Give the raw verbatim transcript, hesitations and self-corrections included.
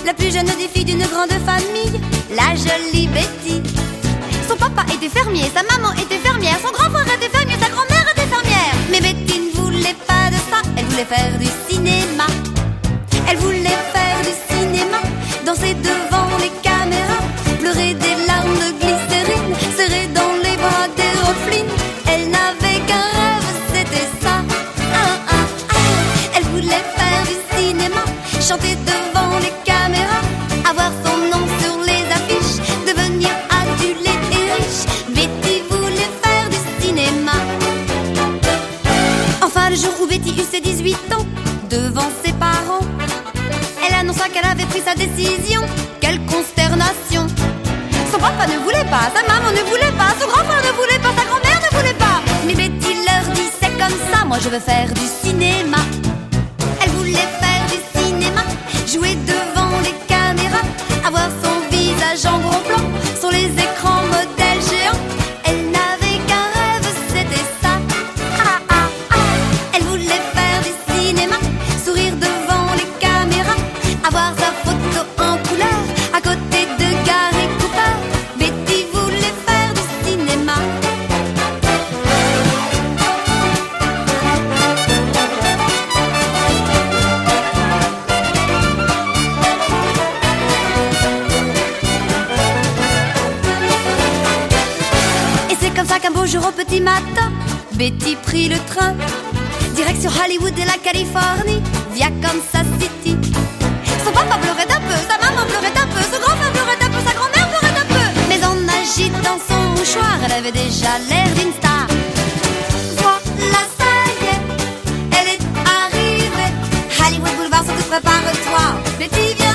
la plus jeune des filles d'une grande famille, la jolie Betty. Son papa était fermier, sa maman était fermière, son grand frère était fermier, sa grand-mère était fermière. Mais Betty ne voulait pas de ça, elle voulait faire du cinéma. Elle voulait faire du cinéma, danser devant les caméras, pleurer des larmes de glycérine, serrer dans les bras d'Hérophline. Elle n'avait qu'un rêve, c'était ça. Ah, ah, ah. Elle voulait faire du cinéma, chanter devant les caméras, avoir son nom sur les affiches, devenir adulée et riche. Betty voulait faire du cinéma. Enfin, le jour où Betty eut ses dix-huit ans, devant ses parents, elle annonça qu'elle avait pris sa décision. Quelle consternation! Son papa ne voulait pas, sa maman ne voulait pas, son grand-frère ne voulait pas, sa grand-mère ne voulait pas. Mais Betty leur dit c'est comme ça, moi je veux faire du cinéma. Elle voulait faire du cinéma, jouer devant les caméras, avoir son visage en gros plan sur les écrans modèles géants. Elle n'avait qu'un rêve, c'était ça. Ah, ah, ah. Elle voulait faire du cinéma, sourire devant les caméras, avoir sa photo en couleur à côté de Gary Cooper. Betty voulait faire du cinéma. Et c'est comme ça qu'un beau jour au petit matin, Betty prit le train, direction Hollywood et la Californie, via Kansas City. Son papa pleurait un peu, sa maman pleurait un peu, son grand-père pleurait un peu, sa grand-mère pleurait un peu. Mais en agitant son mouchoir, elle avait déjà l'air d'une star. Voilà, ça y est, elle est arrivée. Hollywood Boulevard, surtout prépare-toi. Betty vient